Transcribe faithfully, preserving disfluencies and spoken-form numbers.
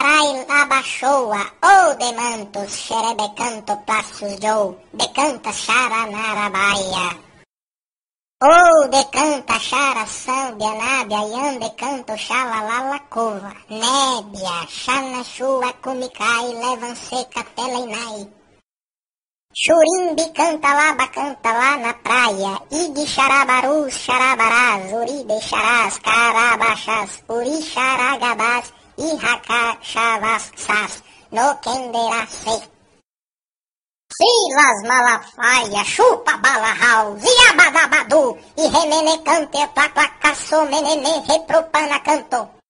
trai labachoa, ou demantos, xerebecanto, plastos joe, decanta charanarabaia. Ou decanta chara, sâmbia, nábia, iam decanto, xalalalacova, nébia, xanachua, cumicai, levam seca, teleinai. Churimbi canta laba, canta lá na praia, igi xarabarus, xarabarás, uribe xarás, carabachás, uri xaragabás, ihaka xavassás, no kenderacê. Silas Malafaia, chupa bala house, iabadabadu, e remenecante, plaplacaço, menene, repropana canto.